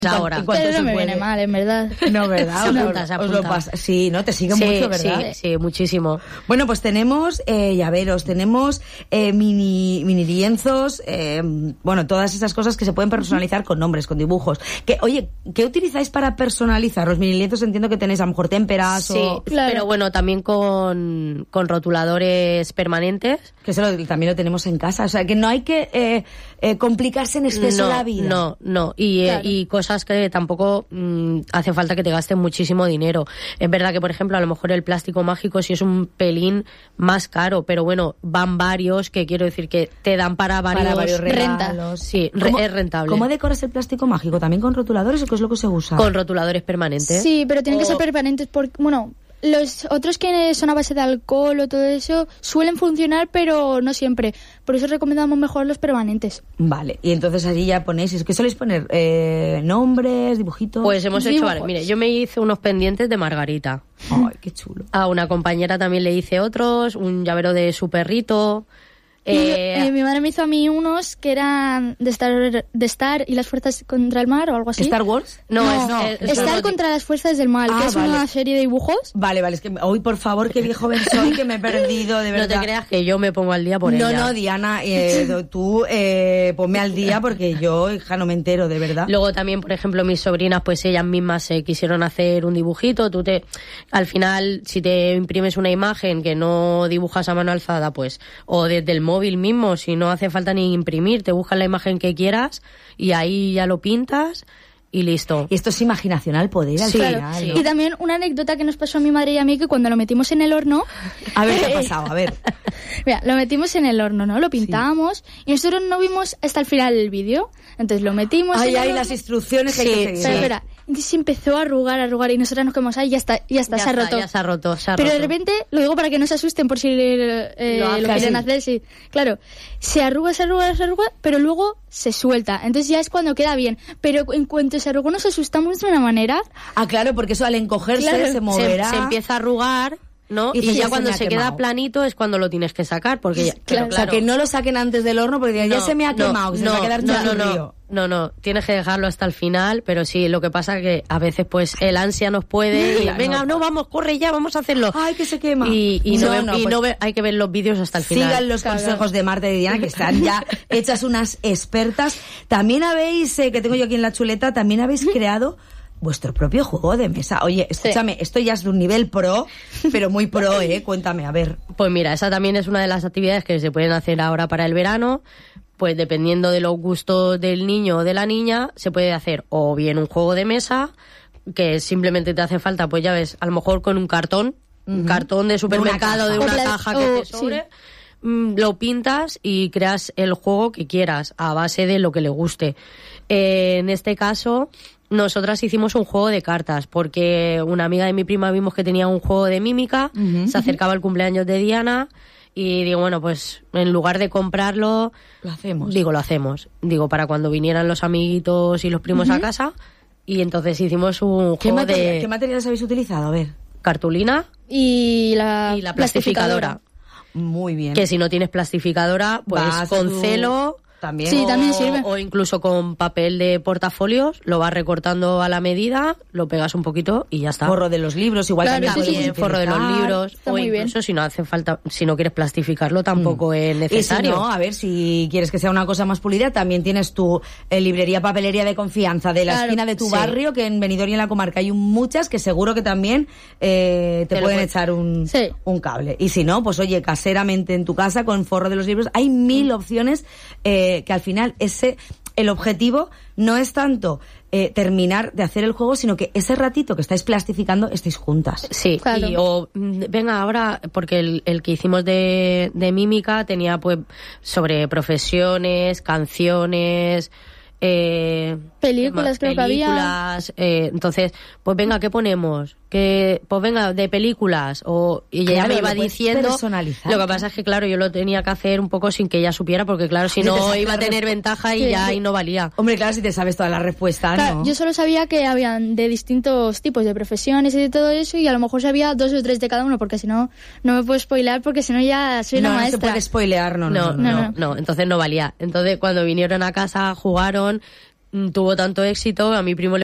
ahora. Pero no me viene mal, en verdad. No, ¿verdad? Se apunta. Os lo pasa. Sí, ¿no? Te sigue mucho, ¿verdad? Sí, muchísimo. Bueno, pues tenemos llaveros, tenemos mini lienzos, bueno, todas esas cosas que se pueden personalizar con nombres, con dibujos. Oye, ¿qué utilizáis para personalizar? Los mini lienzos entiendo que tenéis a lo mejor témperas o... Claro. Pero bueno, también con rotuladores permanentes. Que eso también lo tenemos en casa. O sea, que no hay que complicarse en exceso la vida. No. Y cosas que tampoco hace falta que te gasten muchísimo dinero. Es verdad que, por ejemplo, a lo mejor el plástico mágico sí es un pelín más caro, pero bueno, van varios, que quiero decir que te dan para varios regalos. Sí, es rentable. ¿Cómo decoras el plástico mágico? ¿También con rotuladores o qué es lo que se usa? Con rotuladores permanentes. Sí, pero tienen que ser permanentes porque, bueno, los otros que son a base de alcohol o todo eso suelen funcionar, pero no siempre. Por eso recomendamos mejor los permanentes. Vale, y entonces allí ya ponéis... ¿Qué soléis poner? ¿Nombres, dibujitos? Pues hemos hecho... Vale, mire, yo me hice unos pendientes de Margarita. Ay, qué chulo. A una compañera también le hice otros, un llavero de su perrito... mi madre me hizo a mí unos que eran de Star y las fuerzas contra el mar o algo así. ¿Star Wars? No. Star contra las fuerzas del mal, que es una serie de dibujos. Vale, es que hoy, por favor, qué viejo joven soy, que me he perdido, de verdad. No te creas que yo me pongo al día por ella. No, Diana, tú ponme al día porque yo, hija, no me entero, de verdad. Luego también, por ejemplo, mis sobrinas, pues ellas mismas quisieron hacer un dibujito. Al final, si te imprimes una imagen que no dibujas a mano alzada, pues, o desde el móvil mismo, si no hace falta ni imprimir, te buscas la imagen que quieras y ahí ya lo pintas y listo. Y esto es imaginación al poder, al final, sí. ¿no? Y también una anécdota que nos pasó a mi madre y a mí, que cuando lo metimos en el horno... A ver, ¿qué ha pasado? A ver. Mira, lo metimos en el horno, ¿no? Lo pintábamos y nosotros no vimos hasta el final del vídeo. Entonces lo metimos en el horno. Las instrucciones que hay que seguir. Espera. Entonces empezó a arrugar y nosotras nos quedamos ahí, ya está, se ha roto. Ya se ha roto. Pero de repente, lo digo para que no se asusten por si lo quieren hacer, sí. Claro, se arruga, pero luego se suelta. Entonces ya es cuando queda bien. Pero en cuanto se arrugó nos asustamos de una manera. Ah, claro, porque eso al encogerse se moverá. Se empieza a arrugar, ¿no? Y ya cuando se queda planito es cuando lo tienes que sacar, porque ya, claro. O sea, que no lo saquen antes del horno porque ya se me ha quemado, se va a quedar churrillo. No, tienes que dejarlo hasta el final, pero sí, lo que pasa es que a veces pues el ansia nos puede y venga, vamos, corre ya, vamos a hacerlo. Ay, que se quema. Hay que ver los vídeos hasta el final. Sigan los consejos de Marta y de Diana, que están ya hechas unas expertas. También habéis, que tengo yo aquí en la chuleta, también habéis creado vuestro propio juego de mesa. Oye, escúchame, esto ya es de un nivel pro, pero muy pro, cuéntame, a ver. Pues mira, esa también es una de las actividades que se pueden hacer ahora para el verano. Pues dependiendo de los gustos del niño o de la niña, se puede hacer o bien un juego de mesa, que simplemente te hace falta, pues ya ves, a lo mejor con un cartón de supermercado, de una caja que te sobre, lo pintas y creas el juego que quieras a base de lo que le guste. En este caso, nosotras hicimos un juego de cartas, porque una amiga de mi prima vimos que tenía un juego de mímica, se acercaba el cumpleaños de Diana... Y digo, bueno, pues en lugar de comprarlo... Lo hacemos. Lo hacemos. Digo, para cuando vinieran los amiguitos y los primos a casa. Y entonces hicimos un juego de... ¿Qué materiales habéis utilizado? A ver. Cartulina y la plastificadora. Muy bien. Que si no tienes plastificadora, pues con celo... También. Sí, también sirve. O incluso con papel de portafolios, lo vas recortando a la medida, lo pegas un poquito y ya está. Forro de los libros, igual también forro de los libros. Está o muy incluso bien. si no hace falta, si no quieres plastificarlo, tampoco es necesario. Y si no, a ver, si quieres que sea una cosa más pulida, también tienes tu librería papelería de confianza de la esquina de tu barrio, que en Benidorm y en la comarca hay muchas que seguro que también te pueden echar un cable. Y si no, pues oye, caseramente en tu casa con forro de los libros, hay 1000 opciones que al final el objetivo no es tanto terminar de hacer el juego, sino que ese ratito que estáis plastificando estéis juntas. Sí, claro. Venga, ahora, porque el que hicimos de mímica tenía pues sobre profesiones, canciones, películas, creo que había. Entonces, pues venga, ¿qué ponemos? Pues venga, de películas. Y ella me iba diciendo. Lo que pasa es que, claro, yo lo tenía que hacer un poco sin que ella supiera, porque claro, si no iba a tener ventaja y ya ahí no valía. Hombre, claro, si te sabes todas las respuestas, claro, ¿no? Yo solo sabía que habían de distintos tipos de profesiones y de todo eso, y a lo mejor sabía 2 o 3 de cada uno, porque si no, no me puedo spoilear, porque si no ya soy una maestra. No se puede spoilear, no. Entonces no valía. Entonces cuando vinieron a casa, jugaron, tuvo tanto éxito, a mi primo